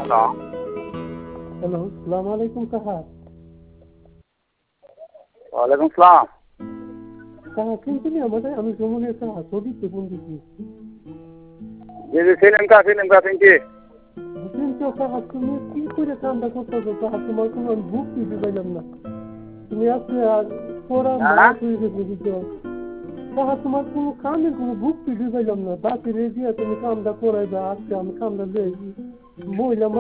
Hello, সালাম আলাইকুম কাহা। ওয়ালাইকুম সালাম। কাহা চিনছিলি আমাদের? আমি সুমনের কাহা, সদীপকে ফোন দিচ্ছি। জি চিনকা চিনছি। চিনছো কাহা, তুমি কি করে কামটা করতেছো কাহা? তোমার কোনো আমি বুক দিতে পাইলাম না। তুমি আজকে আর পড়া মাস হয়ে গেছে বুঝছো কাহা, তোমার কোনো কামের কোনো বুক দিতে পাইলাম না। বাকি রেজিয়া তুমি কামটা করাইবা, আজকে আমি কামটা দিয়েছি মহিলা